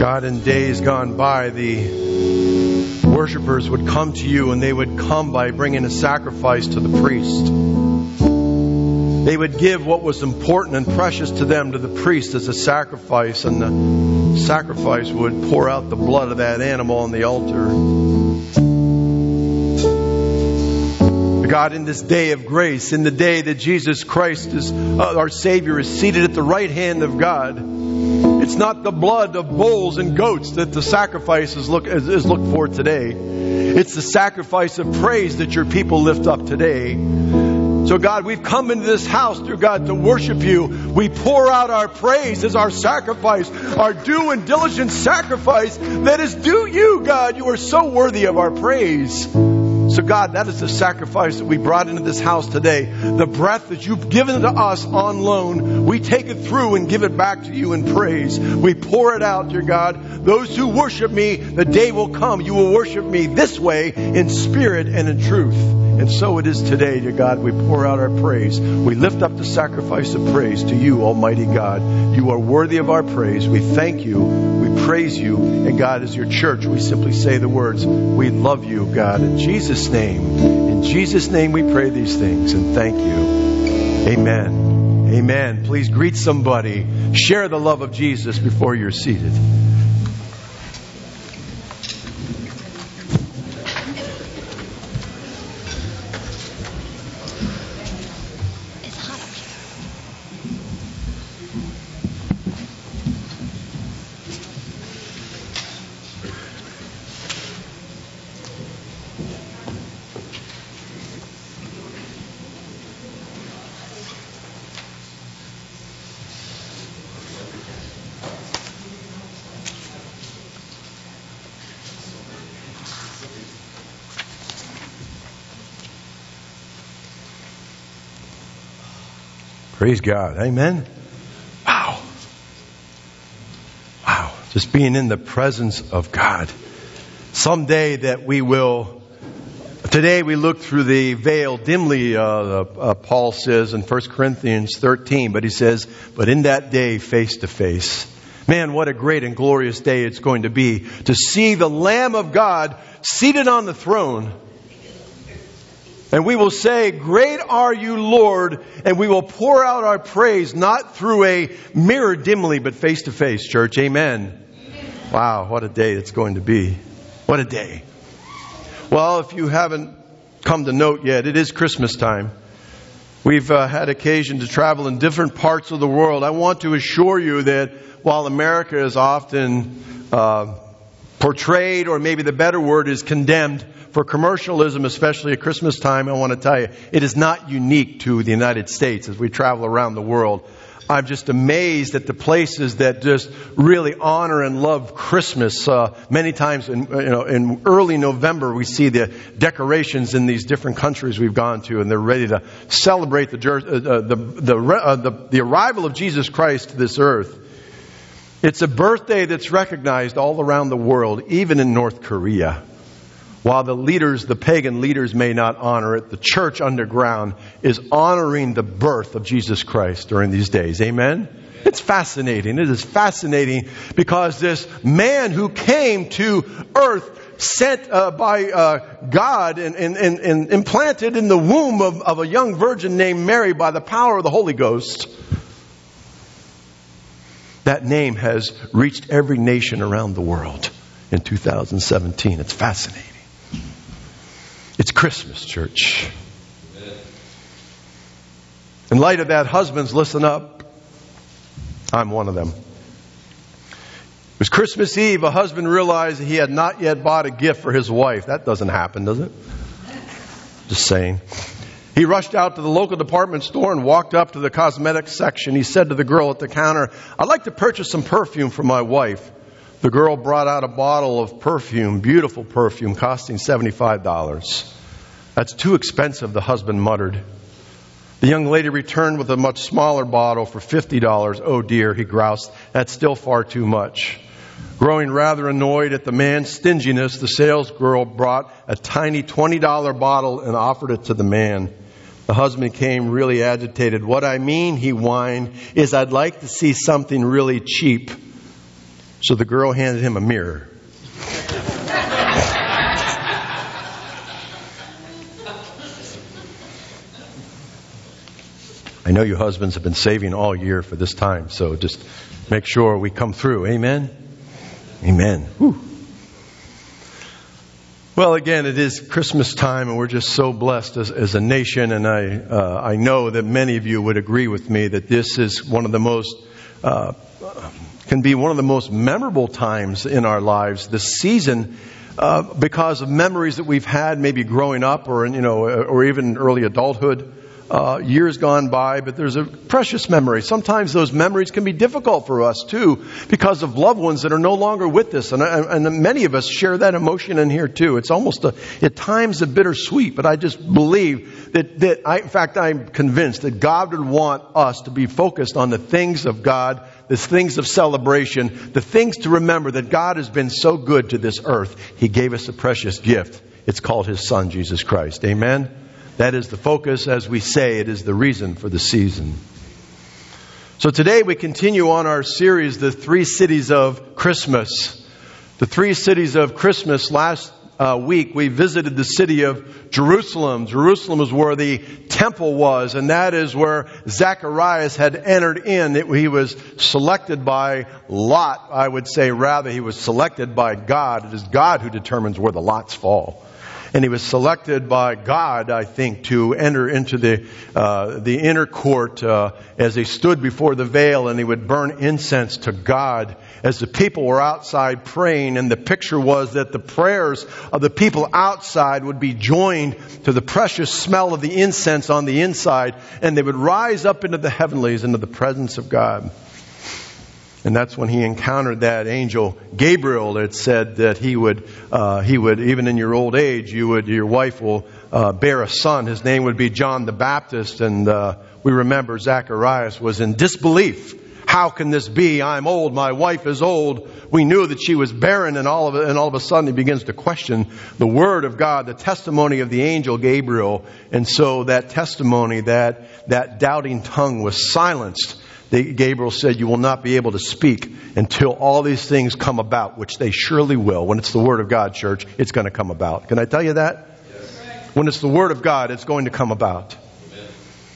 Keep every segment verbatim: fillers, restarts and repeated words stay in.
God, in days gone by, the worshipers would come to you, and they would come by bringing a sacrifice to the priest. They would give what was important and precious to them to the priest as a sacrifice, and the sacrifice would pour out the blood of that animal on the altar. God, in this day of grace, in the day that Jesus Christ, is uh, our Savior, is seated at the right hand of God, it's not the blood of bulls and goats that the sacrifice is, look, is, is looked for today. It's the sacrifice of praise that your people lift up today. So God, we've come into this house, dear God, to worship you. We pour out our praise as our sacrifice, our due and diligent sacrifice that is due you, God. You are so worthy of our praise. So God, that is the sacrifice that we brought into this house today. The breath that you've given to us on loan, we take it through and give it back to you in praise. We pour it out, dear God. Those who worship me, the day will come. You will worship me this way in spirit and in truth. And so it is today, dear God. We pour out our praise. We lift up the sacrifice of praise to you, Almighty God. You are worthy of our praise. We thank you. We praise you. And God, as your church, we simply say the words, we love you, God. In Jesus' name, in Jesus' name we pray these things and thank you. Amen. Amen. Please greet somebody. Share the love of Jesus before you're seated. Praise God. Amen. Wow. Wow. Just being in the presence of God. Someday that we will... Today we look through the veil dimly, uh, uh, Paul says in First Corinthians thirteen. But he says, but in that day, face to face. Man, what a great and glorious day it's going to be to see the Lamb of God seated on the throne. And we will say, great are you, Lord, and we will pour out our praise, not through a mirror dimly, but face to face, church. Amen. Amen. Wow, what a day it's going to be. What a day. Well, if you haven't come to note yet, it is Christmas time. We've uh, had occasion to travel in different parts of the world. I want to assure you that while America is often uh, portrayed, or maybe the better word is condemned, for commercialism, especially at Christmas time, I want to tell you, it is not unique to the United States as we travel around the world. I'm just amazed at the places that just really honor and love Christmas. Uh, many times in, you know, in early November, we see the decorations in these different countries we've gone to, and they're ready to celebrate the, uh, the, the, uh, the, the arrival of Jesus Christ to this earth. It's a birthday that's recognized all around the world, even in North Korea. While the leaders, the pagan leaders may not honor it, the church underground is honoring the birth of Jesus Christ during these days. Amen? It's fascinating. It is fascinating because this man who came to earth, sent uh, by uh, God and, and, and, and implanted in the womb of, of a young virgin named Mary by the power of the Holy Ghost, that name has reached every nation around the world in two thousand seventeen. It's fascinating. It's Christmas, church. In light of that, husbands, listen up. I'm one of them. It was Christmas Eve. A husband realized he had not yet bought a gift for his wife. That doesn't happen, does it? Just saying. He rushed out to the local department store and walked up to the cosmetics section. He said to the girl at the counter, I'd like to purchase some perfume for my wife. The girl brought out a bottle of perfume, beautiful perfume, costing seventy-five dollars. That's too expensive, the husband muttered. The young lady returned with a much smaller bottle for fifty dollars. Oh dear, he groused. That's still far too much. Growing rather annoyed at the man's stinginess, the sales girl brought a tiny twenty dollars bottle and offered it to the man. The husband came really agitated. What I mean, he whined, is I'd like to see something really cheap. So the girl handed him a mirror. I know you husbands have been saving all year for this time, so just make sure we come through. Amen? Amen. Whew. Well, again, it is Christmas time, and we're just so blessed as, as a nation, and I uh, I know that many of you would agree with me that this is one of the most, uh, can be one of the most memorable times in our lives, this season, uh, because of memories that we've had maybe growing up or, you know, or even early adulthood. Uh, years gone by, but there's a precious memory. Sometimes those memories can be difficult for us too, because of loved ones that are no longer with us, and, and many of us share that emotion in here too. It's almost a, at times a bittersweet, but I just believe that that I, in fact, I'm convinced that God would want us to be focused on the things of God, the things of celebration, the things to remember that God has been so good to this earth. He gave us a precious gift. It's called His Son, Jesus Christ. Amen. That is the focus. As we say, it is the reason for the season. So today we continue on our series, The Three Cities of Christmas. The Three Cities of Christmas. Last uh, week we visited the city of Jerusalem. Jerusalem is where the temple was, and that is where Zacharias had entered in. It, he was selected by Lot, I would say rather. He was selected by God. It is God who determines where the lots fall. And he was selected by God, I think, to enter into the uh, the inner court uh, as he stood before the veil, and he would burn incense to God as the people were outside praying. And the picture was that the prayers of the people outside would be joined to the precious smell of the incense on the inside, and they would rise up into the heavenlies, into the presence of God. And that's when he encountered that angel Gabriel. It said that he would, uh, he would, even in your old age, you would, your wife will uh, bear a son. His name would be John the Baptist. And uh, we remember Zacharias was in disbelief. How can this be? I'm old. My wife is old. We knew that she was barren, and all of it, and all of a sudden he begins to question the word of God, the testimony of the angel Gabriel. And so that testimony, that that doubting tongue was silenced. Gabriel said, you will not be able to speak until all these things come about, which they surely will. When it's the Word of God, church, it's going to come about. Can I tell you that? Yes. When it's the Word of God, it's going to come about. Amen.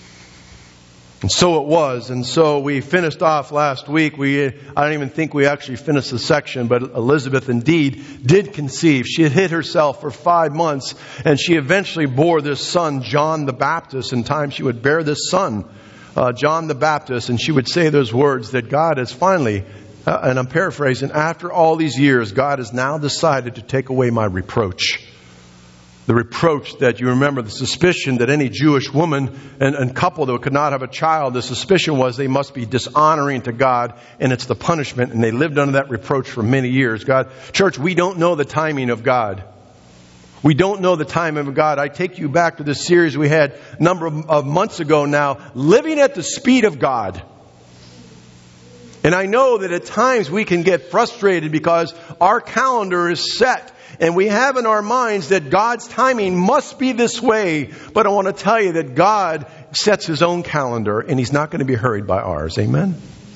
And so it was. And so we finished off last week. We, I don't even think we actually finished the section, but Elizabeth indeed did conceive. She had hid herself for five months, and she eventually bore this son, John the Baptist. In time she would bear this son, Uh, John the Baptist, and she would say those words that God has finally, uh, and I'm paraphrasing, after all these years, God has now decided to take away my reproach. The reproach that, you remember, the suspicion that any Jewish woman and, and couple that could not have a child, the suspicion was they must be dishonoring to God, and it's the punishment, and they lived under that reproach for many years. God, church, we don't know the timing of God. We don't know the timing of God. I take you back to this series we had a number of, of months ago now, Living at the Speed of God. And I know that at times we can get frustrated because our calendar is set, and we have in our minds that God's timing must be this way. But I want to tell you that God sets His own calendar, and He's not going to be hurried by ours. Amen?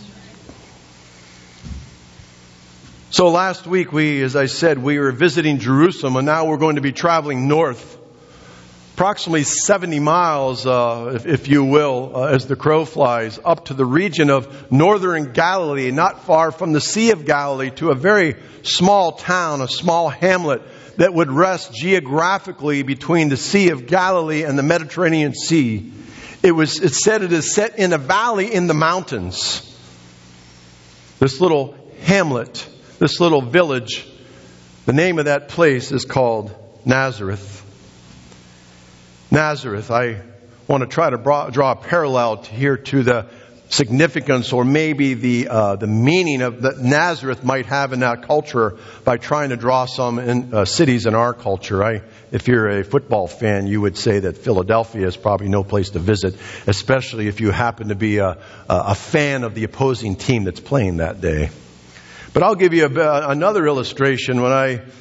So last week, we, as I said, we were visiting Jerusalem, and now we're going to be traveling north. Approximately seventy miles, uh, if, if you will, uh, as the crow flies, up to the region of northern Galilee, not far from the Sea of Galilee, to a very small town, a small hamlet that would rest geographically between the Sea of Galilee and the Mediterranean Sea. It was, it said it is set in a valley in the mountains. This little hamlet, this little village, the name of that place is called Nazareth. Nazareth, I want to try to draw, draw a parallel here to the significance or maybe the uh, the meaning of that Nazareth might have in that culture by trying to draw some in, uh, cities in our culture. I, if you're a football fan, you would say that Philadelphia is probably no place to visit, especially if you happen to be a, a fan of the opposing team that's playing that day. But I'll give you a, another illustration. When I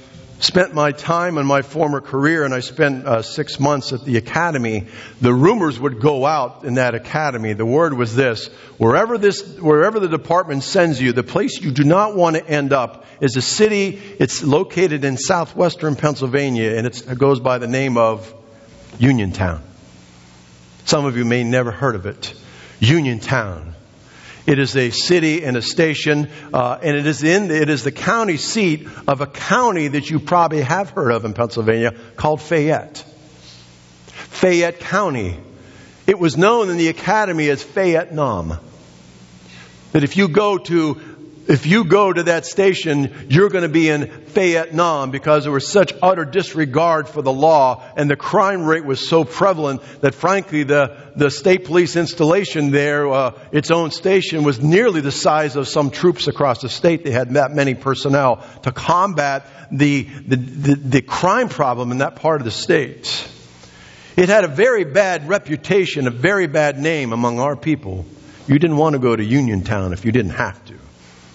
spent my time in my former career, and I spent uh, six months at the academy, the rumors would go out in that academy. The word was this: wherever this, wherever the department sends you, the place you do not want to end up is a city. It's located in southwestern Pennsylvania, and it's, it goes by the name of Uniontown. Some of you may never heard of it. Uniontown. It is a city and a station, uh, and it is in it is the county seat of a county that you probably have heard of in Pennsylvania called Fayette. Fayette County. It was known in the academy as Fayette-Nam. That if you go to If you go to that station, you're going to be in Fayette-Nam, because there was such utter disregard for the law, and the crime rate was so prevalent that, frankly, the, the state police installation there, uh, its own station, was nearly the size of some troops across the state. They had that many personnel to combat the, the, the, the crime problem in that part of the state. It had a very bad reputation, a very bad name among our people. You didn't want to go to Uniontown if you didn't have to.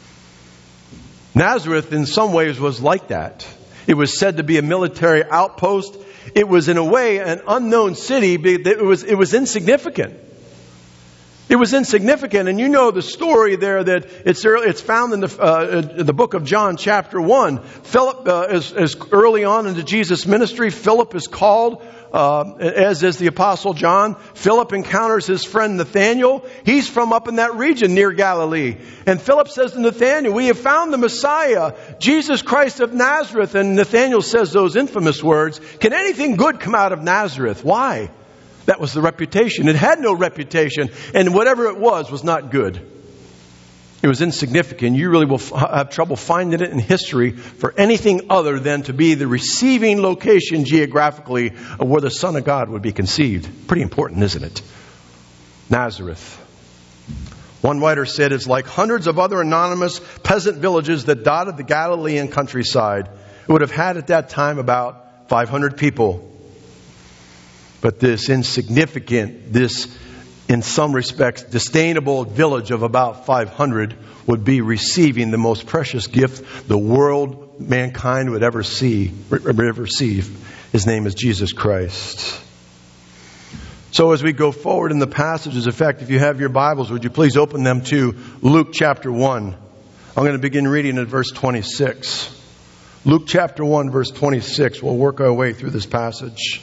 Nazareth in some ways was like that. It was said to be a military outpost. It was in a way an unknown city. It was, it was insignificant. It was insignificant. And you know the story there that it's early, it's found in the, uh, in the book of John chapter one. Philip uh, is, is early on into Jesus' ministry. Philip is called, uh, as is the apostle John. Philip encounters his friend Nathanael. He's from up in that region near Galilee. And Philip says to Nathanael, "We have found the Messiah, Jesus Christ of Nazareth." And Nathanael says those infamous words, "Can anything good come out of Nazareth?" Why? That was the reputation. It had no reputation. And whatever it was, was not good. It was insignificant. You really will have trouble finding it in history for anything other than to be the receiving location geographically of where the Son of God would be conceived. Pretty important, isn't it? Nazareth. One writer said it's like hundreds of other anonymous peasant villages that dotted the Galilean countryside. It would have had at that time about five hundred people. But this insignificant, this in some respects disdainable village of about five hundred would be receiving the most precious gift the world, mankind would ever see, ever receive. His name is Jesus Christ. So as we go forward in the passages, in fact, if you have your Bibles, would you please open them to Luke chapter one. I'm going to begin reading at verse twenty-six. Luke chapter one, verse twenty-six. We'll work our way through this passage.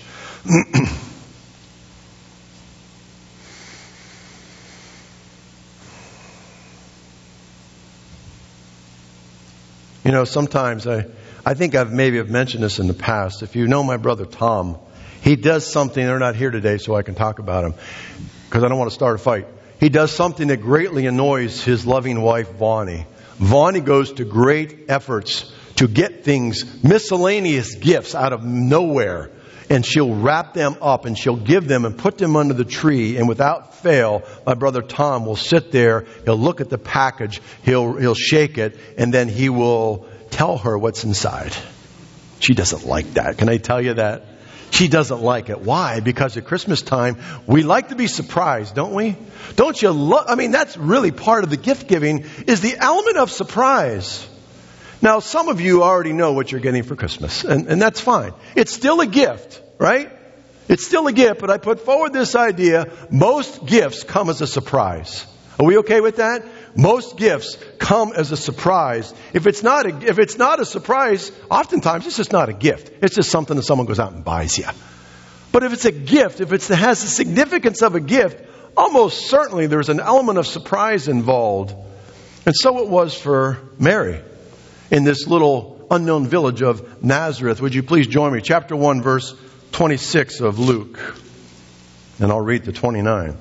You know, sometimes I, I think I've maybe have mentioned this in the past. If you know my brother Tom, he does something. They're not here today, so I can talk about him because I don't want to start a fight. He does something that greatly annoys his loving wife, Vonnie. Vonnie goes to great efforts to get things, miscellaneous gifts out of nowhere. And she'll wrap them up and she'll give them and put them under the tree. And without fail, my brother Tom will sit there. He'll look at the package. He'll, he'll shake it. And then he will tell her what's inside. She doesn't like that. Can I tell you that? She doesn't like it. Why? Because at Christmas time, we like to be surprised, don't we? Don't you love? I mean, that's really part of the gift giving is the element of surprise. Now, some of you already know what you're getting for Christmas, and, and that's fine. It's still a gift, right? It's still a gift, but I put forward this idea, most gifts come as a surprise. Are we okay with that? Most gifts come as a surprise. If it's not a, if it's not a surprise, oftentimes it's just not a gift. It's just something that someone goes out and buys you. But if it's a gift, if it's, it has the significance of a gift, almost certainly there's an element of surprise involved. And so it was for Mary. In this little unknown village of Nazareth. Would you please join me? Chapter one, verse twenty-six of Luke. And I'll read to twenty-nine.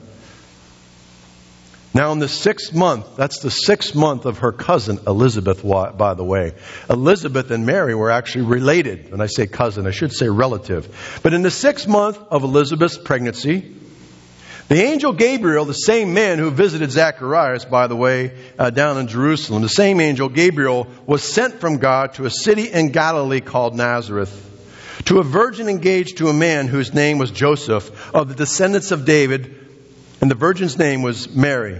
Now in the sixth month, that's the sixth month of her cousin Elizabeth, by the way. Elizabeth and Mary were actually related. When I say cousin, I should say relative. But in the sixth month of Elizabeth's pregnancy, the angel Gabriel, the same man who visited Zacharias, by the way, uh, down in Jerusalem, the same angel Gabriel was sent from God to a city in Galilee called Nazareth, to a virgin engaged to a man whose name was Joseph, of the descendants of David, and the virgin's name was Mary.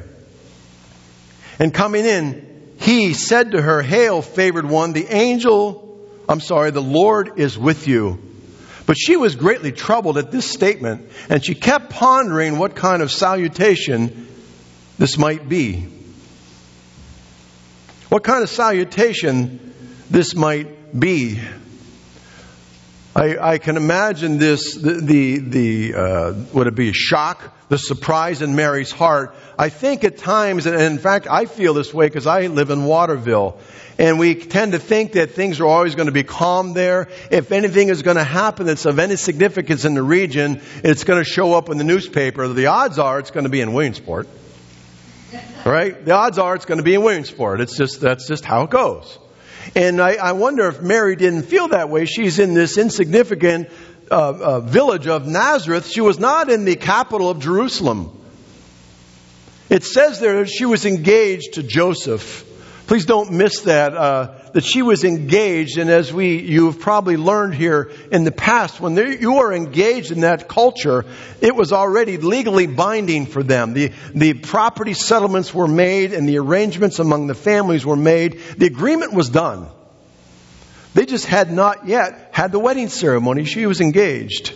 And coming in, he said to her, "Hail, favored one, the angel I'm sorry, the Lord is with you. But she was greatly troubled at this statement, and she kept pondering what kind of salutation this might be. What kind of salutation this might be. I, I can imagine this, the, the, the uh, would it be shock, the surprise in Mary's heart. I think at times, and in fact I feel this way because I live in Waterville, and we tend to think that things are always going to be calm there. If anything is going to happen that's of any significance in the region, it's going to show up in the newspaper. The odds are it's going to be in Williamsport. Right? The odds are it's going to be in Williamsport. It's just, that's just how it goes. And I, I wonder if Mary didn't feel that way. She's in this insignificant uh, uh, village of Nazareth. She was not in the capital of Jerusalem. It says there that she was engaged to Joseph. Please don't miss that, uh, that she was engaged. And as we, you've probably learned here in the past, when you are engaged in that culture, it was already legally binding for them. The, the property settlements were made and the arrangements among the families were made. The agreement was done. They just had not yet had the wedding ceremony. She was engaged.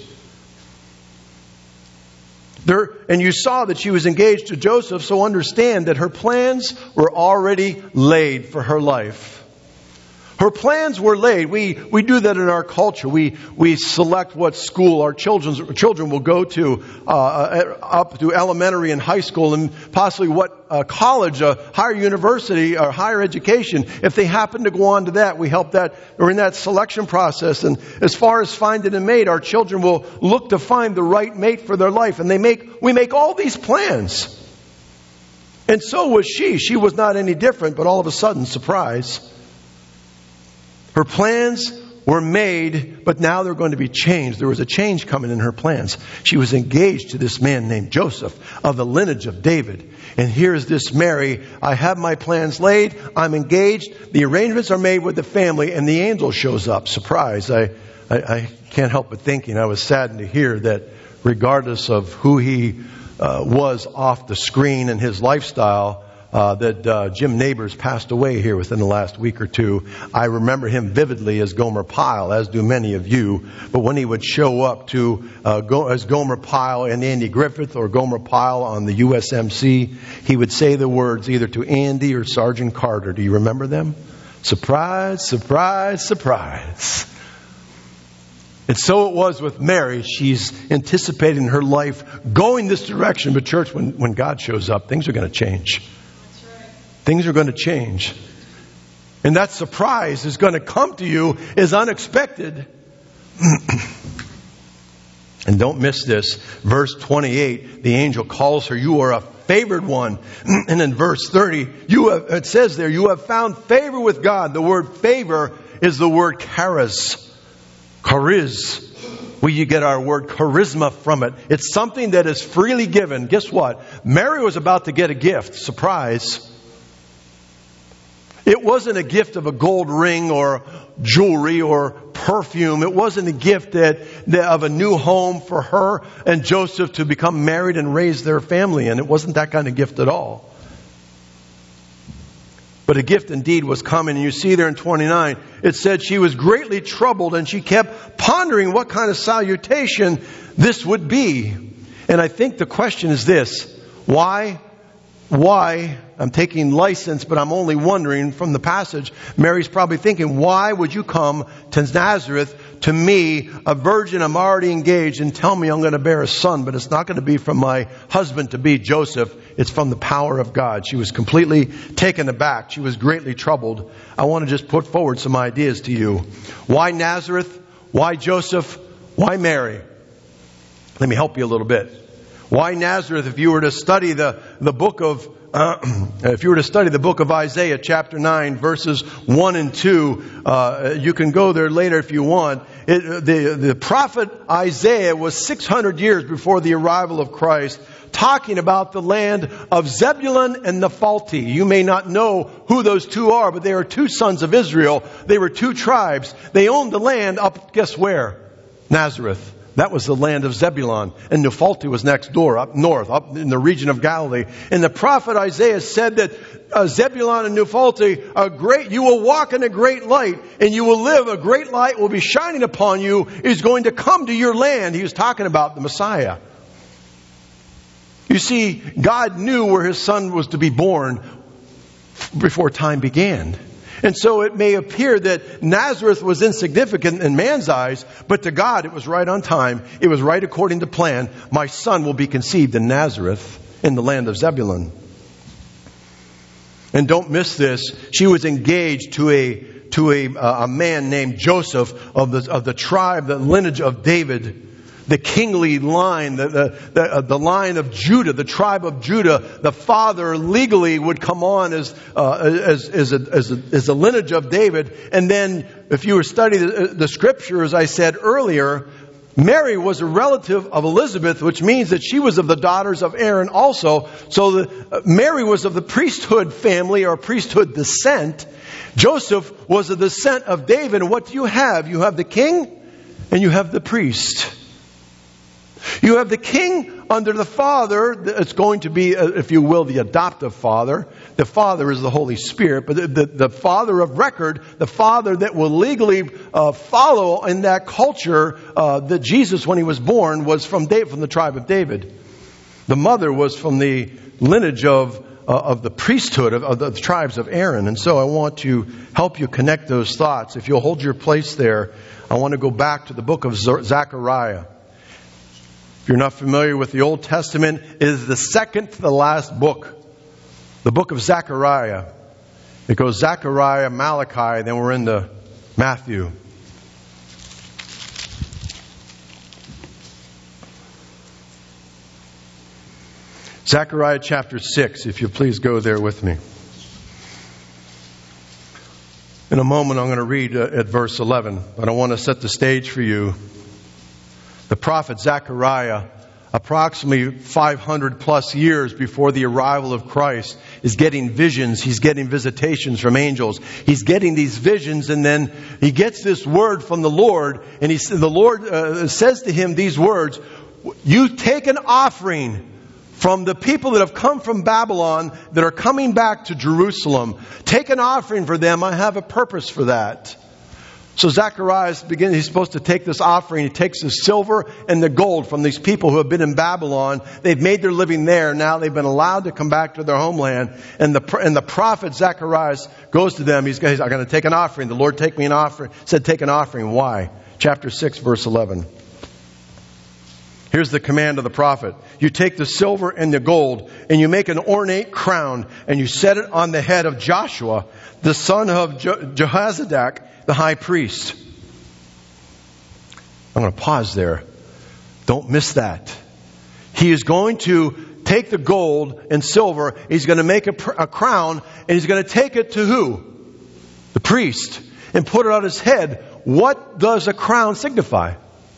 There, and you saw that she was engaged to Joseph, so understand that her plans were already laid for her life. Her plans were laid. We we do that in our culture. We we select what school our children's children will go to uh, up to elementary and high school, and possibly what uh, college, uh, higher university, or higher education. If they happen to go on to that, we help that or in that selection process. And as far as finding a mate, our children will look to find the right mate for their life, and they make we make all these plans. And so was she. She was not any different. But all of a sudden, surprise. Her plans were made, but now they're going to be changed. There was a change coming in her plans. She was engaged to this man named Joseph of the lineage of David. And here's this Mary. I have my plans laid. I'm engaged. The arrangements are made with the family, and the angel shows up. Surprise. I, I, I can't help but thinking I was saddened to hear that regardless of who he uh, was off the screen and his lifestyle, Uh, that uh, Jim Neighbors passed away here within the last week or two. I remember him vividly as Gomer Pyle, as do many of you. But when he would show up to uh, go, as Gomer Pyle and Andy Griffith, or Gomer Pyle on the U S M C, he would say the words either to Andy or Sergeant Carter. Do you remember them? Surprise, surprise, surprise. And so it was with Mary. She's anticipating her life going this direction. But church, when, when God shows up, things are going to change. Things are going to change. And that surprise is going to come to you as unexpected. And don't miss this. Verse twenty-eight, the angel calls her, you are a favored one. And in verse thirty, you have, it says there, you have found favor with God. The word favor is the word charis. Chariz. We get our word charisma from it. It's something that is freely given. Guess what? Mary was about to get a gift. Surprise. It wasn't a gift of a gold ring or jewelry or perfume. It wasn't a gift that, that of a new home for her and Joseph to become married and raise their family in. It wasn't that kind of gift at all. But a gift indeed was coming. And you see there in twenty-nine, it said she was greatly troubled and she kept pondering what kind of salutation this would be. And I think the question is this. Why? Why? I'm taking license, but I'm only wondering from the passage. Mary's probably thinking, why would you come to Nazareth to me, a virgin, I'm already engaged, and tell me I'm going to bear a son, but it's not going to be from my husband to be Joseph. It's from the power of God. She was completely taken aback. She was greatly troubled. I want to just put forward some ideas to you. Why Nazareth? Why Joseph? Why Mary? Let me help you a little bit. Why Nazareth? If you were to study the, the book of, uh, if you were to study the book of Isaiah, chapter nine, verses one and two, uh, you can go there later if you want. It, the, the prophet Isaiah was six hundred years before the arrival of Christ, talking about the land of Zebulun and Naphtali. You may not know who those two are, but they are two sons of Israel. They were two tribes. They owned the land up, guess where? Nazareth. That was the land of Zebulun. And Naphtali was next door, up north, up in the region of Galilee. And the prophet Isaiah said that uh, Zebulun and Naphtali are great. You will walk in a great light, and you will live. A great light will be shining upon you. Is going to come to your land. He was talking about the Messiah. You see, God knew where His Son was to be born before time began. And so it may appear that Nazareth was insignificant in man's eyes, but to God it was right on time. It was right according to plan. My son will be conceived in Nazareth, in the land of Zebulun. And don't miss this. She was engaged to a to a, uh, a man named Joseph of the of the tribe, the lineage of David. The kingly line, the, the, the, uh, the line of Judah, the tribe of Judah, the father legally would come on as, uh, as, as, a, as, a, as a lineage of David. And then if you were studying the, the scripture, as I said earlier, Mary was a relative of Elizabeth, which means that she was of the daughters of Aaron also. So the, uh, Mary was of the priesthood family or priesthood descent. Joseph was of the descent of David. And what do you have? You have the king and you have the priest. You have the king under the Father. It's going to be, if you will, the adoptive Father. The Father is the Holy Spirit. But the, the, the Father of record, the Father that will legally uh, follow in that culture uh, that Jesus, when He was born, was from David, from the tribe of David. The mother was from the lineage of, uh, of the priesthood of, of the tribes of Aaron. And so I want to help you connect those thoughts. If you'll hold your place there, I want to go back to the book of Zechariah. If you're not familiar with the Old Testament, it is the second to the last book. The book of Zechariah. It goes Zechariah, Malachi, then we're into Matthew. Zechariah chapter six, if you please go there with me. In a moment I'm going to read at verse eleven, but I want to set the stage for you. The prophet Zechariah, approximately five hundred plus years before the arrival of Christ, is getting visions. He's getting visitations from angels. He's getting these visions, and then he gets this word from the Lord, and he, the Lord uh, says to him these words, "You take an offering from the people that have come from Babylon that are coming back to Jerusalem. Take an offering for them. I have a purpose for that." So Zechariah begins, he's supposed to take this offering. He takes the silver and the gold from these people who have been in Babylon. They've made their living there. Now they've been allowed to come back to their homeland. And the and the prophet Zechariah goes to them. He's, he's I'm going to take an offering. The Lord take me an offering. Said take an offering. Why? Chapter six, verse eleven. Here's the command of the prophet. You take the silver and the gold, and you make an ornate crown, and you set it on the head of Joshua, the son of Je- Jehozadak, the high priest. I'm going to pause there. Don't miss that. He is going to take the gold and silver. He's going to make a, pr- a crown, and he's going to take it to who? The priest. And put it on his head. What does a crown signify?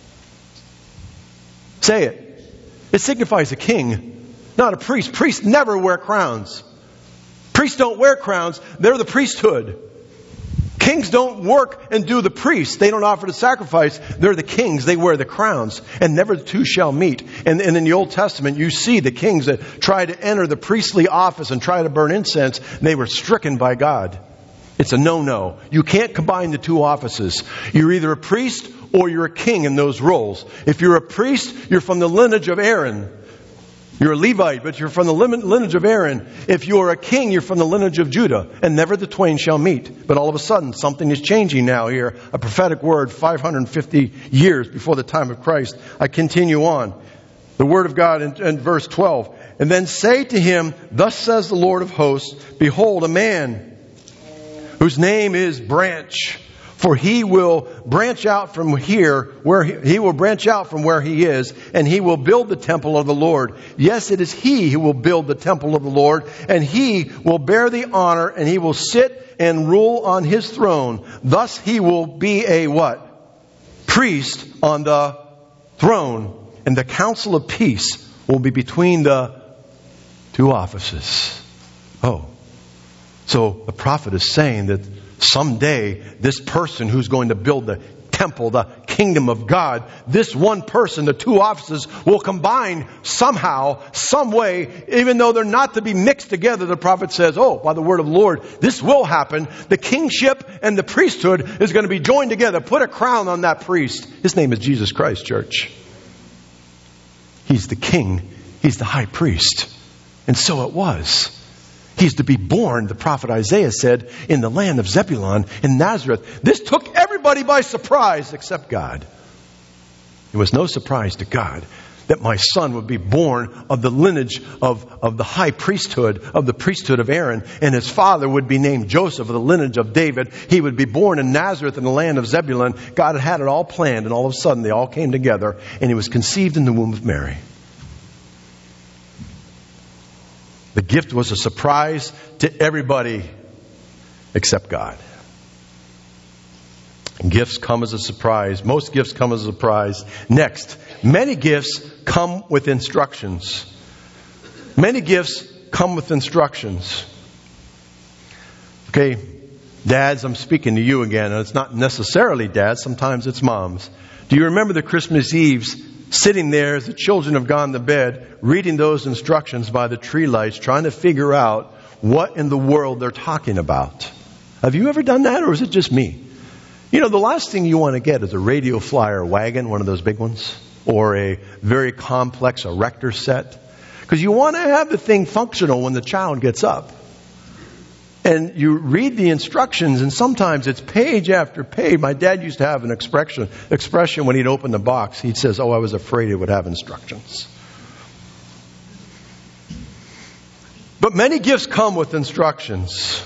Say it. It signifies a king, not a priest. Priests never wear crowns. Priests don't wear crowns. They're the priesthood. Kings don't work and do the priests. They don't offer the sacrifice. They're the kings. They wear the crowns. And never the two shall meet. And, and in the Old Testament, you see the kings that try to enter the priestly office and try to burn incense. They were stricken by God. It's a no-no. You can't combine the two offices. You're either a priest or you're a king in those roles. If you're a priest, you're from the lineage of Aaron. You're a Levite, but you're from the lineage of Aaron. If you're a king, you're from the lineage of Judah. And never the twain shall meet. But all of a sudden, something is changing now here. A prophetic word five hundred fifty years before the time of Christ. I continue on. The word of God in, in verse twelve. And then say to him, thus says the Lord of hosts, behold, a man whose name is Branch. For he will branch out from here, where he, he will branch out from where he is, and he will build the temple of the Lord. Yes, it is he who will build the temple of the Lord, and he will bear the honor, and he will sit and rule on his throne. Thus he will be a what? Priest on the throne. And the council of peace will be between the two offices. Oh. So the prophet is saying that someday this person who's going to build the temple, the kingdom of God. This one person, the two offices, will combine somehow, some way, even though they're not to be mixed together. The prophet says, oh, by the word of the Lord, this will happen. The kingship and the priesthood is going to be joined together. Put a crown on that priest. His name is Jesus Christ, church. He's the king. He's the high priest. And so it was. He's to be born, the prophet Isaiah said, in the land of Zebulun, in Nazareth. This took everybody by surprise except God. It was no surprise to God that my son would be born of the lineage of, of the high priesthood, of the priesthood of Aaron, and his father would be named Joseph, of the lineage of David. He would be born in Nazareth in the land of Zebulun. God had had it all planned, and all of a sudden they all came together, and he was conceived in the womb of Mary. The gift was a surprise to everybody except God. Gifts come as a surprise. Most gifts come as a surprise. Next, many gifts come with instructions. Many gifts come with instructions. Okay, dads, I'm speaking to you again. And it's not necessarily dads. Sometimes it's moms. Do you remember the Christmas Eves sitting there as the children have gone to bed, reading those instructions by the tree lights, trying to figure out what in the world they're talking about? Have you ever done that, or is it just me? You know, the last thing you want to get is a radio flyer wagon, one of those big ones, or a very complex erector set. Because you want to have the thing functional when the child gets up. And you read the instructions, and sometimes it's page after page. My dad used to have an expression, expression when he'd open the box. He says, oh, I was afraid it would have instructions. But many gifts come with instructions.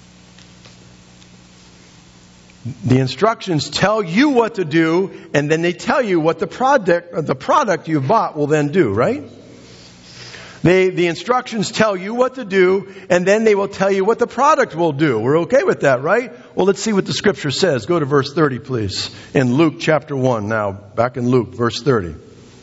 The instructions tell you what to do, and then they tell you what the product, the product you bought will then do, right? They, the instructions tell you what to do, and then they will tell you what the product will do. We're okay with that, right? Well, let's see what the Scripture says. Go to verse thirty, please. In Luke chapter one now. Back in Luke, verse thirty.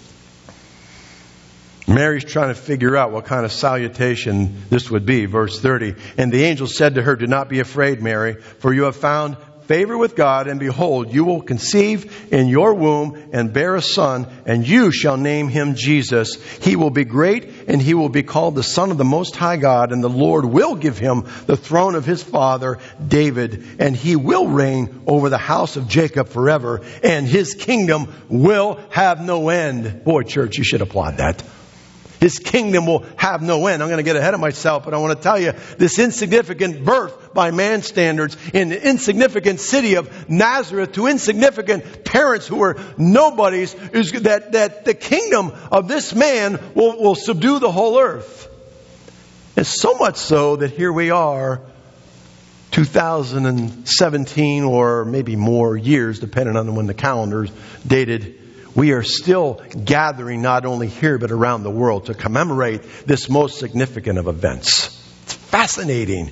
Mary's trying to figure out what kind of salutation this would be. Verse thirty. And the angel said to her, do not be afraid, Mary, for you have found favor with God, and behold, you will conceive in your womb and bear a son, and you shall name him Jesus. He will be great, and he will be called the Son of the Most High God, and the Lord will give him the throne of his father David, and he will reign over the house of Jacob forever, and his kingdom will have no end. Boy, church, you should applaud that. His kingdom will have no end. I'm going to get ahead of myself, but I want to tell you, this insignificant birth by man's standards in the insignificant city of Nazareth to insignificant parents who are nobodies, is that, that the kingdom of this man will, will subdue the whole earth. And so much so that here we are, two thousand seventeen or maybe more years, depending on when the calendar's dated. We are still gathering not only here but around the world to commemorate this most significant of events. It's fascinating.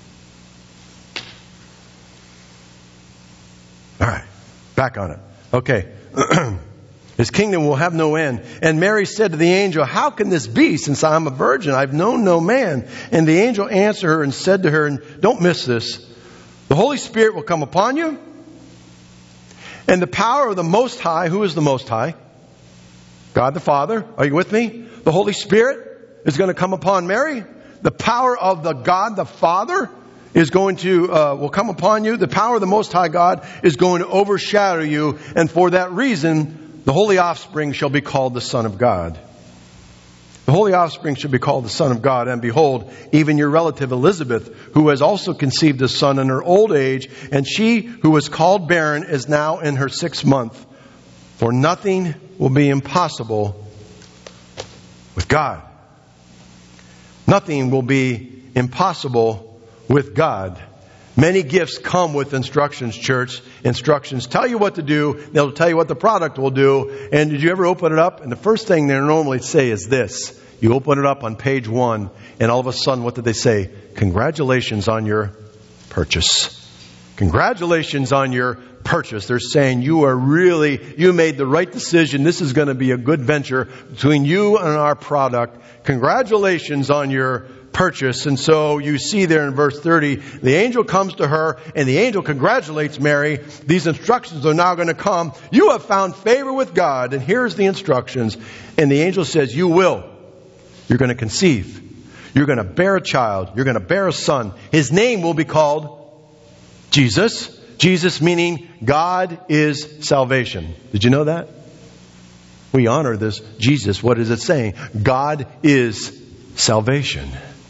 All right, back on it. Okay. His kingdom will have no end. And Mary said to the angel, how can this be, since I am a virgin? I've known no man. And the angel answered her and said to her, and don't miss this, the Holy Spirit will come upon you, and the power of the Most High. Who is the Most High? God the Father. Are you with me? The Holy Spirit is going to come upon Mary. The power of the God the Father is going to, uh, will come upon you. The power of the Most High God is going to overshadow you. And for that reason, the holy offspring shall be called the Son of God. The holy offspring shall be called the Son of God. And behold, even your relative Elizabeth, who has also conceived a son in her old age, and she who was called barren is now in her sixth month. For nothing will be impossible with God. Nothing will be impossible with God. Many gifts come with instructions, church. Instructions tell you what to do. They'll tell you what the product will do. And did you ever open it up? And the first thing they normally say is this. You open it up on page one, and all of a sudden, what did they say? Congratulations on your purchase. Congratulations on your purchase. They're saying you are really, you made the right decision. This is going to be a good venture between you and our product. Congratulations on your purchase. And so you see there in verse thirty, the angel comes to her and the angel congratulates Mary. These instructions are now going to come. You have found favor with God. And here's the instructions. And the angel says, you will. You're going to conceive. You're going to bear a child. You're going to bear a son. His name will be called Jesus. Jesus meaning God is salvation. Did you know that? We honor this Jesus. What is it saying? God is salvation.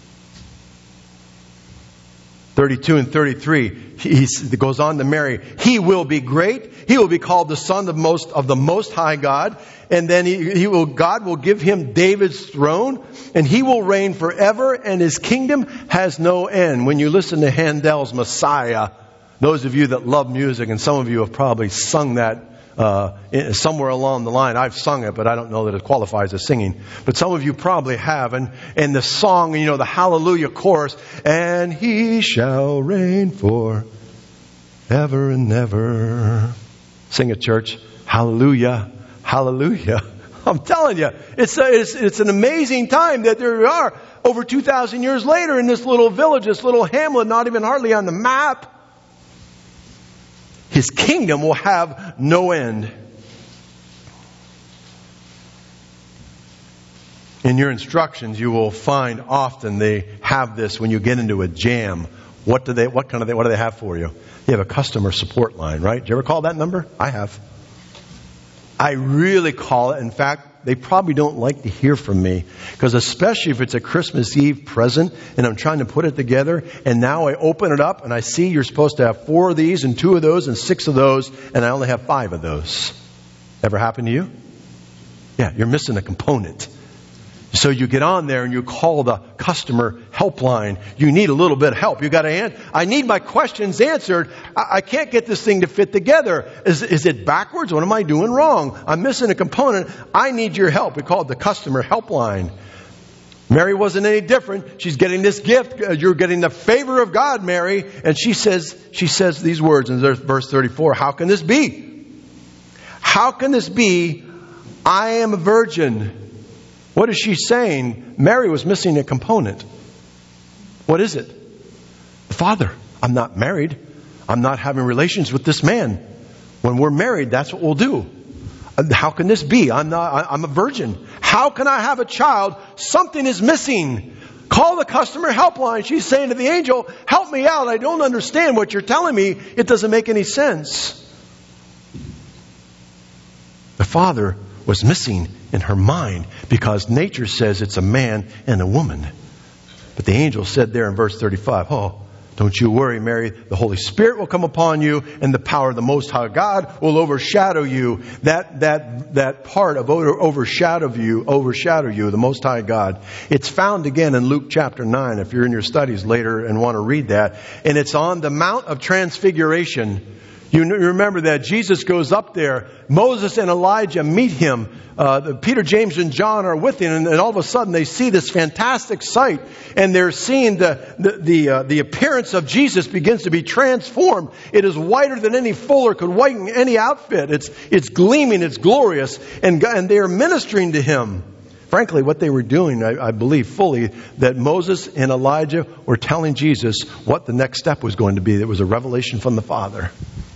thirty-two and thirty-three, he goes on to Mary. He will be great. He will be called the Son of most of the Most High God. And then he, he will, God will give him David's throne, and he will reign forever, and his kingdom has no end. When you listen to Handel's Messiah, those of you that love music, and some of you have probably sung that uh, somewhere along the line. I've sung it, but I don't know that it qualifies as singing. But some of you probably have. And, and the song, you know, the Hallelujah chorus, and he shall reign for ever and ever. Sing it, church. Hallelujah. Hallelujah. I'm telling you, it's, a, it's, it's an amazing time that there we are over two thousand years later in this little village, this little hamlet, not even hardly on the map. His kingdom will have no end. In your instructions, you will find often they have this when you get into a jam. What do they? What kind of? They, what do they have for you? You have a customer support line, right? Do you ever call that number? I have. I really call it. In fact, they probably don't like to hear from me, because especially if it's a Christmas Eve present and I'm trying to put it together, and now I open it up and I see you're supposed to have four of these and two of those and six of those, and I only have five of those. Ever happened to you? Yeah, you're missing a component. So you get on there and you call the customer helpline. You need a little bit of help. You got to answer. I need my questions answered. I, I can't get this thing to fit together. Is, is it backwards? What am I doing wrong? I'm missing a component. I need your help. We call it the customer helpline. Mary wasn't any different. She's getting this gift. You're getting the favor of God, Mary. And she says, she says these words in verse thirty-four. How can this be? How can this be? I am a virgin. What is she saying? Mary was missing a component. What is it? Father, I'm not married. I'm not having relations with this man. When we're married, that's what we'll do. How can this be? I'm not, I'm a virgin. How can I have a child? Something is missing. Call the customer helpline. She's saying to the angel, help me out. I don't understand what you're telling me. It doesn't make any sense. The father was missing in her mind, because nature says it's a man and a woman. But the angel said there in verse thirty-five, oh, don't you worry, Mary. The Holy Spirit will come upon you, and the power of the Most High God will overshadow you. That that that part of over, overshadow you, overshadow you, the Most High God. It's found again in Luke chapter nine, if you're in your studies later and want to read that. And it's on the Mount of Transfiguration. You remember that Jesus goes up there. Moses and Elijah meet him. Uh, Peter, James, and John are with him. And, and all of a sudden they see this fantastic sight. And they're seeing the the the, uh, the appearance of Jesus begins to be transformed. It is whiter than any fuller could whiten any outfit. It's it's gleaming. It's glorious. And, and they are ministering to him. Frankly, what they were doing, I, I believe fully, that Moses and Elijah were telling Jesus what the next step was going to be. It was a revelation from the Father.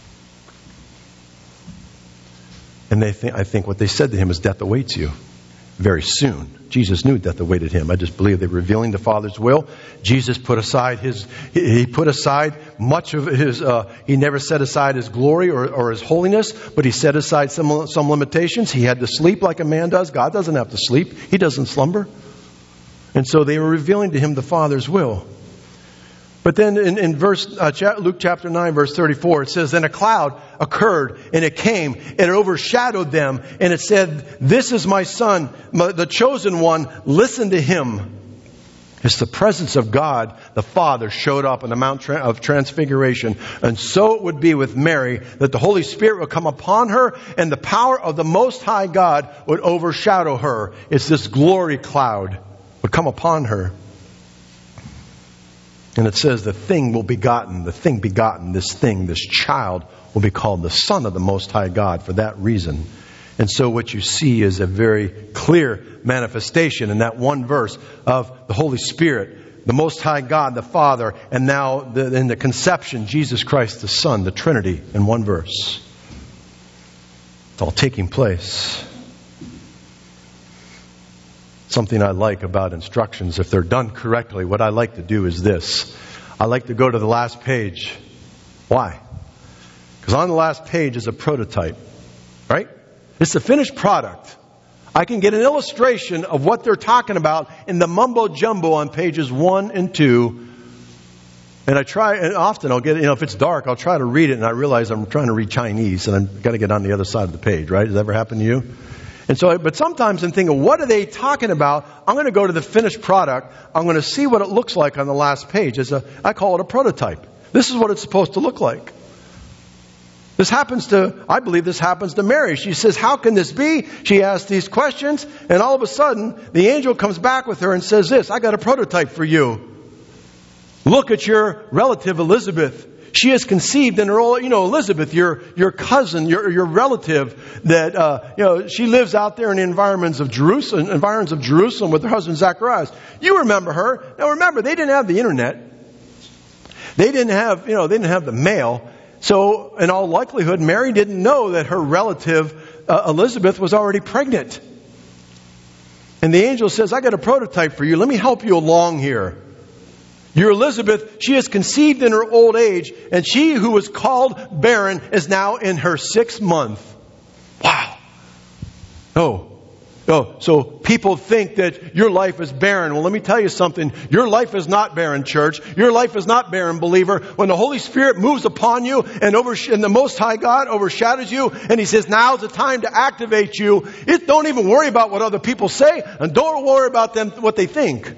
And they think, I think what they said to him is, death awaits you very soon. Jesus knew death awaited him. I just believe they're revealing the Father's will. Jesus put aside his, he put aside much of his, uh, he never set aside his glory or, or his holiness, but he set aside some, some limitations. He had to sleep like a man does. God doesn't have to sleep. He doesn't slumber. And so they were revealing to him the Father's will. But then in, in verse uh, Luke chapter nine, verse thirty-four, it says, then a cloud occurred, and it came, and it overshadowed them. And it said, this is my son, my, the chosen one. Listen to him. It's the presence of God, the Father, showed up on the Mount of Transfiguration. And so it would be with Mary, that the Holy Spirit would come upon her, and the power of the Most High God would overshadow her. It's this glory cloud would come upon her. And it says the thing will be begotten, the thing begotten, this thing, this child will be called the Son of the Most High God for that reason. And so what you see is a very clear manifestation in that one verse of the Holy Spirit The Most High God, the Father, and now the, in the conception, Jesus Christ, the Son, the Trinity, in one verse. It's all taking place. Something I like about instructions, if they're done correctly, what I like to do is this. I like to go to the last page. Why? Because on the last page is a prototype, right? It's the finished product. I can get an illustration of what they're talking about in the mumbo jumbo on pages one and two. And I try, and often I'll get, you know, if it's dark, I'll try to read it and I realize I'm trying to read Chinese and I've got to get on the other side of the page, right? Has that ever happened to you? And so, but sometimes I'm thinking, what are they talking about? I'm going to go to the finished product. I'm going to see what it looks like on the last page. It's a, I call it a prototype. This is what it's supposed to look like. This happens to, I believe this happens to Mary. She says, how can this be? She asks these questions, and all of a sudden, the angel comes back with her and says this, I got a prototype for you. Look at your relative Elizabeth. She has conceived in her old, you know, Elizabeth, your your cousin, your your relative, that uh, you know, she lives out there in the environments of Jerusalem, environs of Jerusalem with her husband Zacharias. You remember her? Now remember, they didn't have the internet. They didn't have, you know, they didn't have the mail. So, in all likelihood, Mary didn't know that her relative uh, Elizabeth was already pregnant. And the angel says, I got a prototype for you. Let me help you along here. Your Elizabeth, she is conceived in her old age, and she who was called barren is now in her sixth month. Wow. Oh. Oh, so people think that your life is barren. Well, let me tell you something. Your life is not barren, church. Your life is not barren, believer. When the Holy Spirit moves upon you and, over, and the Most High God overshadows you, and He says, now's the time to activate you. It, don't even worry about what other people say, and don't worry about them what they think.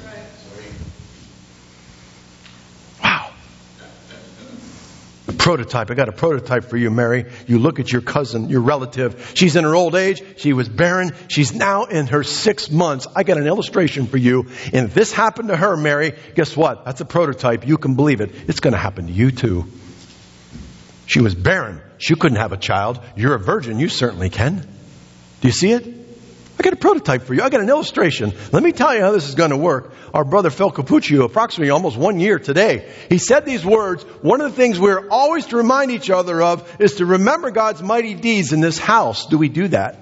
Prototype. I got a prototype for you, Mary. You look at your cousin, your relative. She's in her old age. She was barren. She's now in her six months. I got an illustration for you. And if this happened to her, Mary, guess what? That's a prototype. You can believe it. It's going to happen to you too. She was barren. She couldn't have a child. You're a virgin. You certainly can. Do you see it? I got a prototype for you. I got an illustration. Let me tell you how this is going to work. Our brother Phil Capuccio, approximately almost one year today, he said these words. One of the things we're always to remind each other of is to remember God's mighty deeds in this house. Do we do that?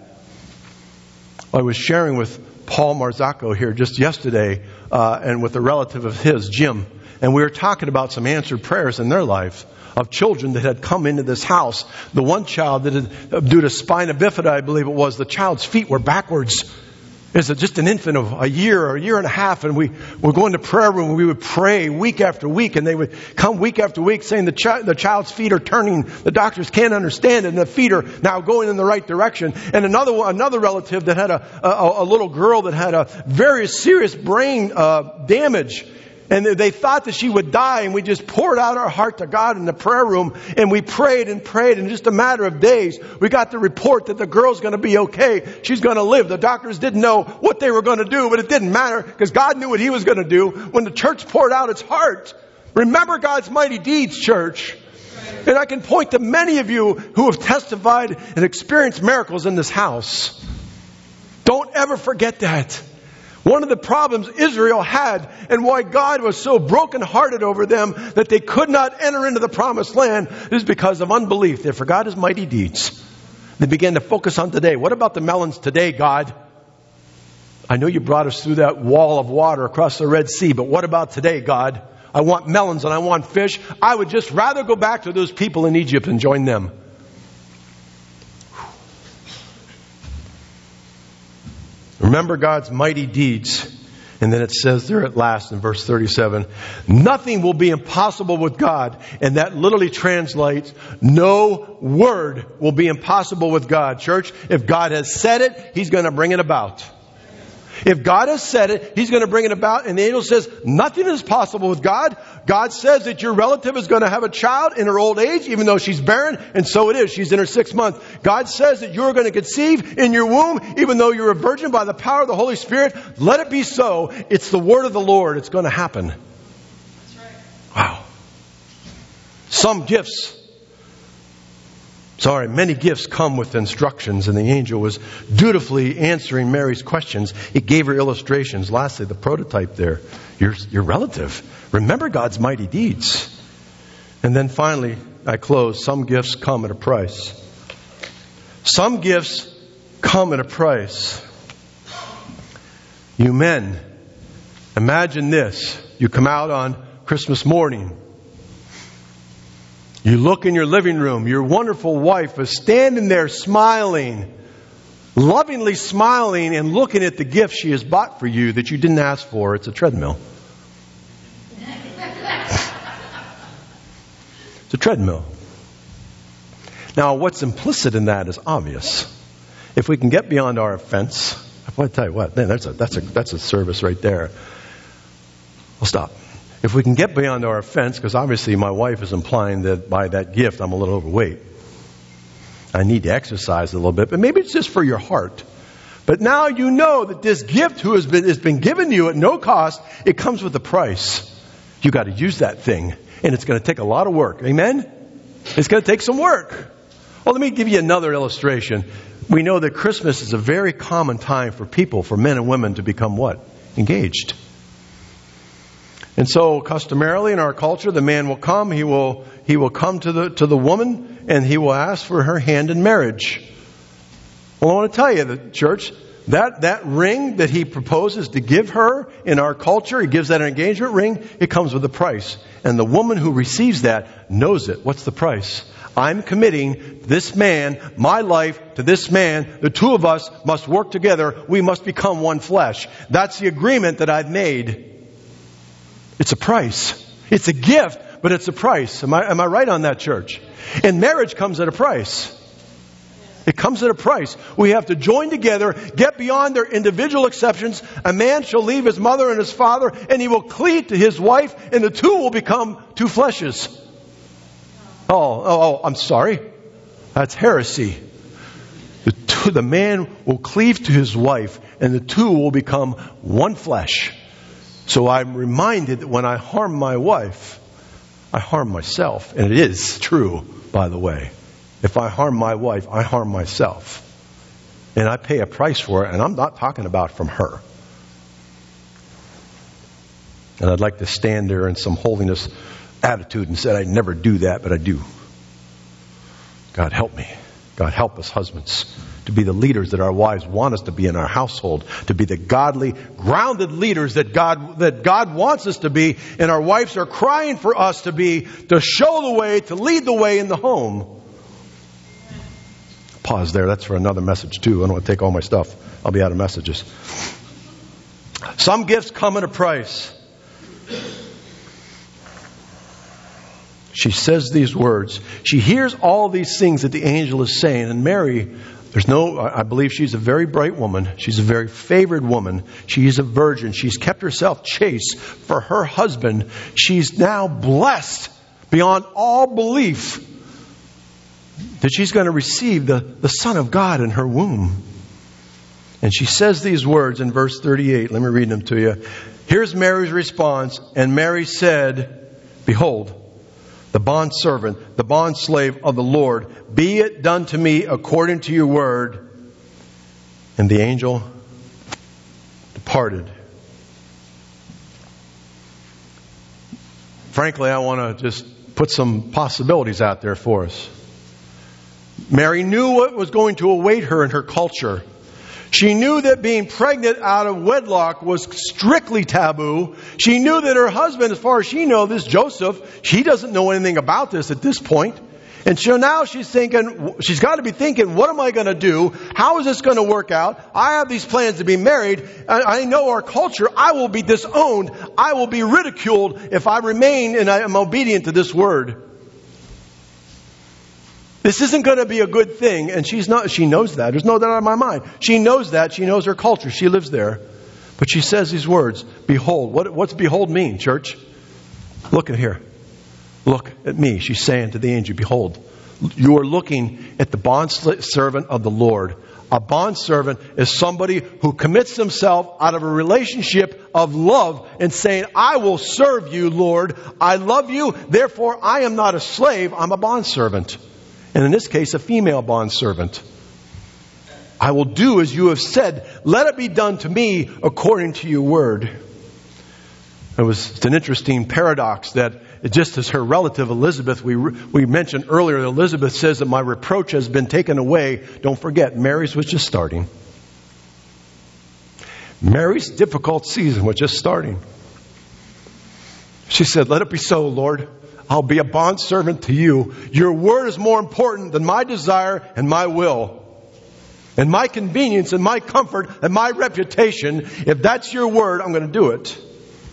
I was sharing with Paul Marzocco here just yesterday uh, and with a relative of his, Jim. And we were talking about some answered prayers in their life of children that had come into this house. The one child that had, due to spina bifida, I believe it was, the child's feet were backwards. It's just an infant of a year or a year and a half, and we were going to prayer room and we would pray week after week, and they would come week after week saying the, chi- the child's feet are turning, the doctors can't understand it, and the feet are now going in the right direction. And another another relative that had a, a, a little girl that had a very serious brain uh, damage. And they thought that she would die, and we just poured out our heart to God in the prayer room, and we prayed and prayed. In just a matter of days, we got the report that the girl's going to be okay. She's going to live. The doctors didn't know what they were going to do, but it didn't matter because God knew what He was going to do when the church poured out its heart. Remember God's mighty deeds, church. And I can point to many of you who have testified and experienced miracles in this house. Don't ever forget that. One of the problems Israel had and why God was so brokenhearted over them that they could not enter into the promised land is because of unbelief. They forgot His mighty deeds. They began to focus on today. What about the melons today, God? I know you brought us through that wall of water across the Red Sea, but what about today, God? I want melons and I want fish. I would just rather go back to those people in Egypt and join them. Remember God's mighty deeds. And then it says there at last in verse thirty-seven, nothing will be impossible with God. And that literally translates, no word will be impossible with God. Church, if God has said it, He's going to bring it about. If God has said it, He's going to bring it about. And the angel says, nothing is possible with God. God says that your relative is going to have a child in her old age, even though she's barren. And so it is. She's in her sixth month. God says that you're going to conceive in your womb, even though you're a virgin by the power of the Holy Spirit. Let it be so. It's the word of the Lord. It's going to happen. That's right. Wow. Some gifts. Sorry, many gifts come with instructions, and the angel was dutifully answering Mary's questions. He gave her illustrations. Lastly, the prototype there, your, your relative. Remember God's mighty deeds. And then finally, I close, some gifts come at a price. Some gifts come at a price. You men, imagine this. You come out on Christmas morning. You look in your living room. Your wonderful wife is standing there smiling, lovingly smiling and looking at the gift she has bought for you that you didn't ask for. It's a treadmill. It's a treadmill. Now, what's implicit in that is obvious. If we can get beyond our offense, I'll tell you what, man, that's a, that's a, that's a service right there. We'll stop. If we can get beyond our offense, because obviously my wife is implying that by that gift I'm a little overweight. I need to exercise a little bit, but maybe it's just for your heart. But now you know that this gift who has been, has been given to you at no cost, it comes with a price. You got to use that thing, and it's going to take a lot of work. Amen? It's going to take some work. Well, let me give you another illustration. We know that Christmas is a very common time for people, for men and women to become what? Engaged. And so, customarily in our culture, the man will come. He will he will come to the to the woman, and he will ask for her hand in marriage. Well, I want to tell you, the church, that that ring that he proposes to give her in our culture, he gives that an engagement ring. It comes with a price, and the woman who receives that knows it. What's the price? I'm committing this man, my life, to this man. The two of us must work together. We must become one flesh. That's the agreement that I've made. It's a price. It's a gift, but it's a price. Am I, am I right on that, church? And marriage comes at a price. It comes at a price. We have to join together, get beyond their individual exceptions. A man shall leave his mother and his father, and he will cleave to his wife, and the two will become two fleshes. Oh, oh, oh I'm sorry. That's heresy. The, two, the man will cleave to his wife, and the two will become one flesh. So I'm reminded that when I harm my wife, I harm myself. And it is true, by the way. If I harm my wife, I harm myself. And I pay a price for it, and I'm not talking about from her. And I'd like to stand there in some holiness attitude and say, I'd never do that, but I do. God help me. God help us, husbands, to be the leaders that our wives want us to be in our household, to be the godly, grounded leaders that God that God wants us to be, and our wives are crying for us to be, to show the way, to lead the way in the home. Pause there. That's for another message too. I don't want to take all my stuff. I'll be out of messages. Some gifts come at a price. She says these words. She hears all these things that the angel is saying. And Mary, there's no, I believe she's a very bright woman. She's a very favored woman. She is a virgin. She's kept herself chaste for her husband. She's now blessed beyond all belief that she's going to receive the, the Son of God in her womb. And she says these words in verse thirty-eight. Let me read them to you. Here's Mary's response. And Mary said, behold, the bondservant, the bondslave of the Lord, be it done to me according to your word. And the angel departed. Frankly, I want to just put some possibilities out there for us. Mary knew what was going to await her in her culture. She knew that being pregnant out of wedlock was strictly taboo. She knew that her husband, as far as she knows, this Joseph, she doesn't know anything about this at this point. And so now she's thinking, she's got to be thinking, what am I going to do? How is this going to work out? I have these plans to be married. I, I know our culture. I will be disowned. I will be ridiculed if I remain and I am obedient to this word. This isn't going to be a good thing. And she's not, she knows that. There's no doubt in my mind. She knows that. She knows her culture. She lives there. But she says these words, behold. What, what's behold mean, church? Look at here. Look at me. She's saying to the angel, behold, you are looking at the bondservant of the Lord. A bondservant is somebody who commits himself out of a relationship of love and saying, I will serve you, Lord. I love you. Therefore, I am not a slave. I'm a bondservant. And in this case, a female bondservant. I will do as you have said. Let it be done to me according to your word. It was it's an interesting paradox that just as her relative Elizabeth, we we mentioned earlier, Elizabeth says that my reproach has been taken away. Don't forget, Mary's was just starting. Mary's difficult season was just starting. She said, let it be so, Lord. I'll be a bondservant to you. Your word is more important than my desire and my will. And my convenience and my comfort and my reputation. If that's your word, I'm going to do it.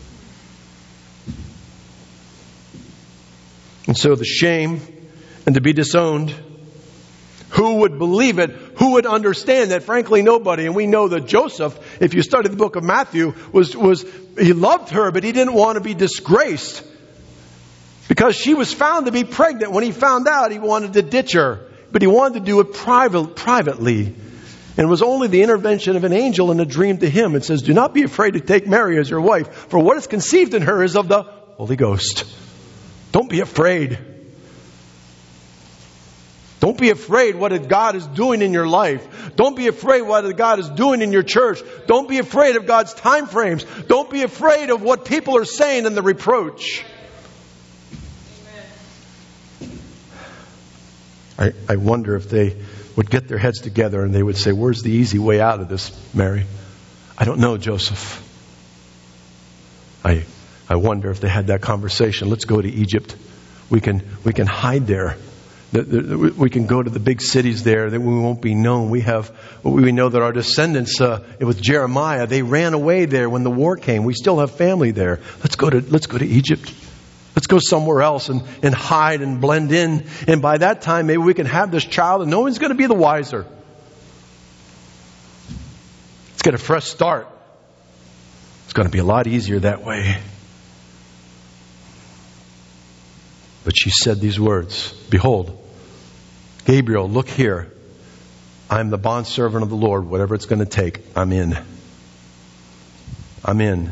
And so the shame and to be disowned. Who would believe it? Who would understand that? Frankly, nobody. And we know that Joseph, if you study the book of Matthew, was, was he loved her, but he didn't want to be disgraced. Because she was found to be pregnant. When he found out, he wanted to ditch her. But he wanted to do it private, privately. And it was only the intervention of an angel in a dream to him. It says, do not be afraid to take Mary as your wife, for what is conceived in her is of the Holy Ghost. Don't be afraid. Don't be afraid what God is doing in your life. Don't be afraid what God is doing in your church. Don't be afraid of God's time frames. Don't be afraid of what people are saying in the reproach. I, I wonder if they would get their heads together and they would say, where's the easy way out of this, Mary? I don't know, Joseph. I I wonder if they had that conversation. Let's go to Egypt. We can we can hide there. We can go to the big cities there that we won't be known. We have, we know that our descendants, uh, with Jeremiah, they ran away there when the war came. We still have family there. Let's go to, let's go to Egypt. Let's go somewhere else and, and hide and blend in. And by that time, maybe we can have this child and no one's going to be the wiser. Let's get a fresh start. It's going to be a lot easier that way. But she said these words, behold, Gabriel, look here. I'm the bondservant of the Lord. Whatever it's going to take, I'm in. I'm in.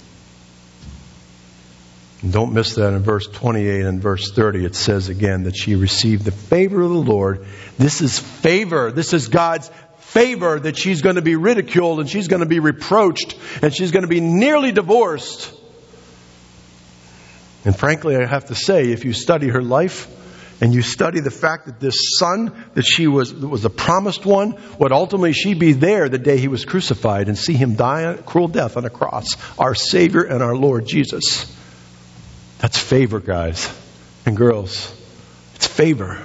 And don't miss that in verse twenty-eight and verse thirty. It says again that she received the favor of the Lord. This is favor. This is God's favor that she's going to be ridiculed and she's going to be reproached and she's going to be nearly divorced. And frankly, I have to say, if you study her life and you study the fact that this son that she was was a promised one, would ultimately she be there the day he was crucified and see him die a cruel death on a cross, our Savior and our Lord Jesus. That's favor, guys and girls. It's favor.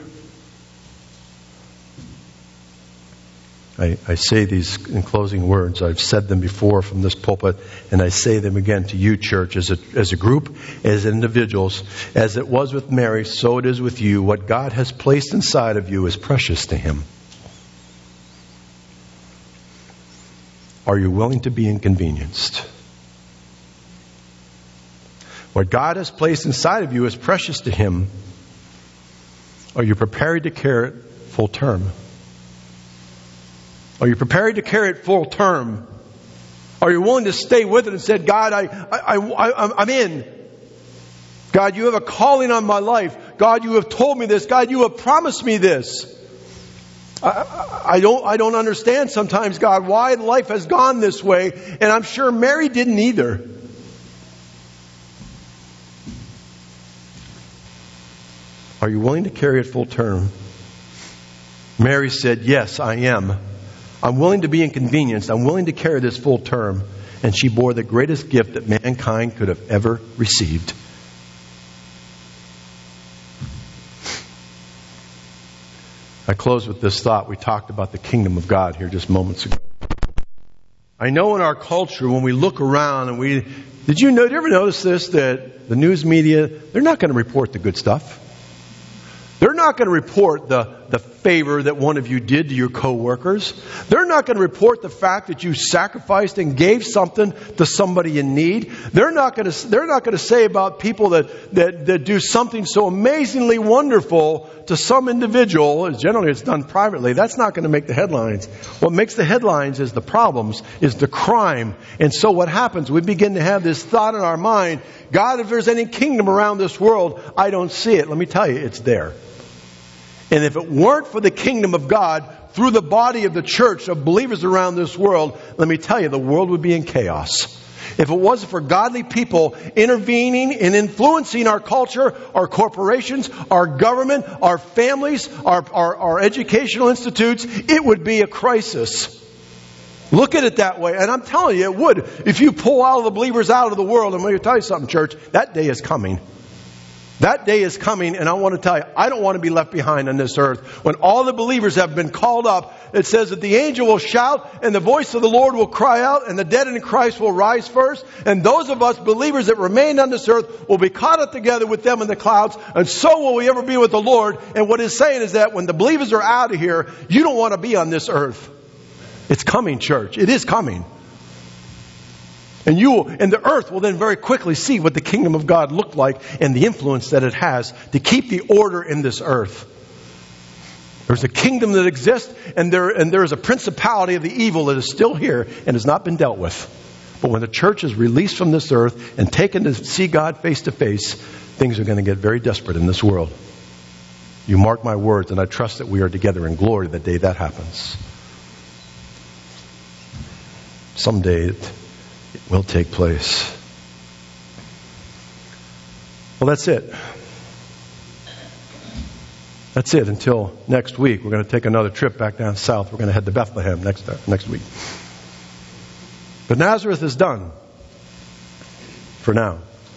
I, I say these in closing words. I've said them before from this pulpit, and I say them again to you, church, as a, as a group, as individuals. As it was with Mary, so it is with you. What God has placed inside of you is precious to Him. Are you willing to be inconvenienced? What God has placed inside of you is precious to Him. Are you prepared to carry it full term? Are you prepared to carry it full term? Are you willing to stay with it and say, God, I, I, I, I'm in. God, you have a calling on my life. God, you have told me this. God, you have promised me this. I, I don't, I don't understand sometimes, God, why life has gone this way. And I'm sure Mary didn't either. Are you willing to carry it full term? Mary said, yes, I am. I'm willing to be inconvenienced. I'm willing to carry this full term. And she bore the greatest gift that mankind could have ever received. I close with this thought. We talked about the kingdom of God here just moments ago. I know in our culture, when we look around and we... Did you know, did you ever notice this? That the news media, they're not going to report the good stuff. They're not going to report the, the favor that one of you did to your coworkers. They're not going to report the fact that you sacrificed and gave something to somebody in need. They're not going to, they're not going to say about people that, that, that do something so amazingly wonderful to some individual. Generally, it's done privately. That's not going to make the headlines. What makes the headlines is the problems, is the crime. And so what happens? We begin to have this thought in our mind, God, if there's any kingdom around this world, I don't see it. Let me tell you, it's there. And if it weren't for the kingdom of God through the body of the church of believers around this world, let me tell you, the world would be in chaos. If it wasn't for godly people intervening and influencing our culture, our corporations, our government, our families, our, our, our educational institutes, it would be a crisis. Look at it that way. And I'm telling you, it would. If you pull all of the believers out of the world, I'm going to tell you something, church, that day is coming. That day is coming, and I want to tell you, I don't want to be left behind on this earth. When all the believers have been called up, it says that the angel will shout, and the voice of the Lord will cry out, and the dead in Christ will rise first. And those of us believers that remain on this earth will be caught up together with them in the clouds, and so will we ever be with the Lord. And what it's saying is that when the believers are out of here, you don't want to be on this earth. It's coming, church. It is coming. And you will, and the earth will then very quickly see what the kingdom of God looked like and the influence that it has to keep the order in this earth. There's a kingdom that exists, and there and there is a principality of the evil that is still here and has not been dealt with. But when the church is released from this earth and taken to see God face to face, things are going to get very desperate in this world. You mark my words, and I trust that we are together in glory the day that happens. Someday it will take place. Well, that's it. That's it until next week. We're going to take another trip back down south. We're going to head to Bethlehem next next week. But Nazareth is done for now.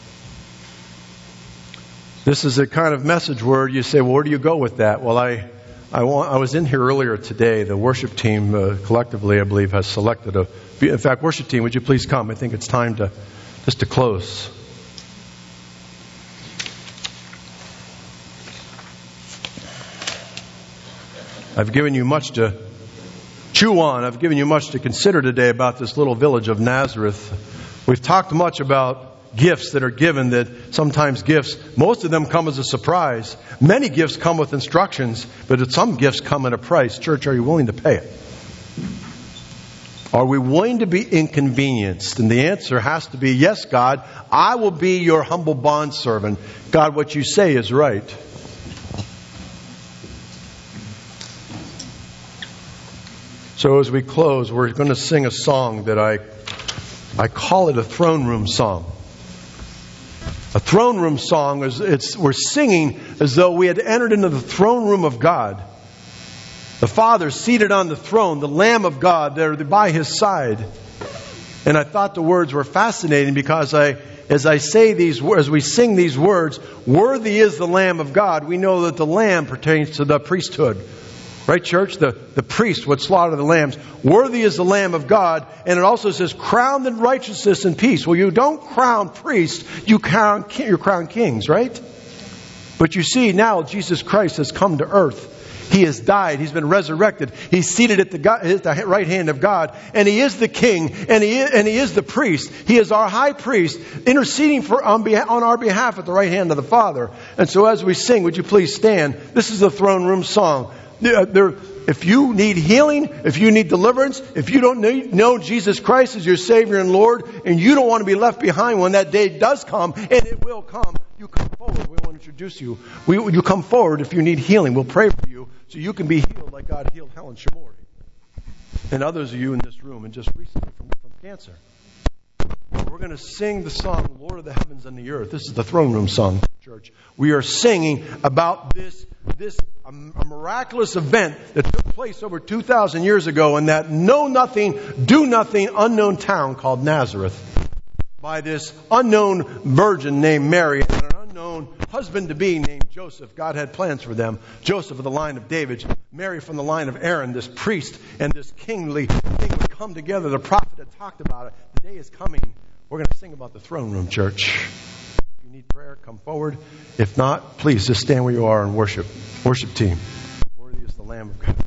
This is a kind of message where you say, well, where do you go with that? Well, I I, want, I was in here earlier today. The worship team uh, collectively, I believe, has selected a... In fact, worship team, would you please come? I think it's time to just to close. I've given you much to chew on. I've given you much to consider today about this little village of Nazareth. We've talked much about gifts that are given, that sometimes gifts, most of them come as a surprise. Many gifts come with instructions, but some gifts come at a price. Church, are you willing to pay it? Are we willing to be inconvenienced? And the answer has to be, yes, God, I will be your humble bondservant. God, what you say is right. So as we close, we're going to sing a song that I I call it a throne room song. A throne room song is it's we're singing as though we had entered into the throne room of God. The Father seated on the throne, the Lamb of God there by His side. And I thought the words were fascinating because I, as I say these, as we sing these words, worthy is the Lamb of God. We know that the Lamb pertains to the priesthood. Right, church? The, the priest would slaughter the lambs. Worthy is the Lamb of God. And it also says, crowned in righteousness and peace. Well, you don't crown priests, you crown, you crown kings, right? But you see, now Jesus Christ has come to earth. He has died. He's been resurrected. He's seated at the, God, at the right hand of God. And He is the King. And He is, and He is the priest. He is our high priest, interceding for on, behalf, on our behalf at the right hand of the Father. And so as we sing, would you please stand? This is the throne room song. There, there, if you need healing, if you need deliverance, if you don't need, know Jesus Christ as your Savior and Lord, and you don't want to be left behind when that day does come, and it will come, you come forward. We want to introduce you. We, you come forward if you need healing. We'll pray for you so you can be healed like God healed Helen Shamori and others of you in this room, and just recently from, from cancer. We're going to sing the song, Lord of the Heavens and the Earth. This is the throne room song, church. We are singing about this, this a, a miraculous event that took place over two thousand years ago in that know nothing, do nothing, unknown town called Nazareth by this unknown virgin named Mary and an unknown husband-to-be named Joseph. God had plans for them. Joseph of the line of David, Mary from the line of Aaron, this priest and this kingly thing would come together. The prophet had talked about it. The day is coming. We're going to sing about the throne room, church. If you need prayer, come forward. If not, please just stand where you are and worship. Worship team. Worthy is the Lamb of God.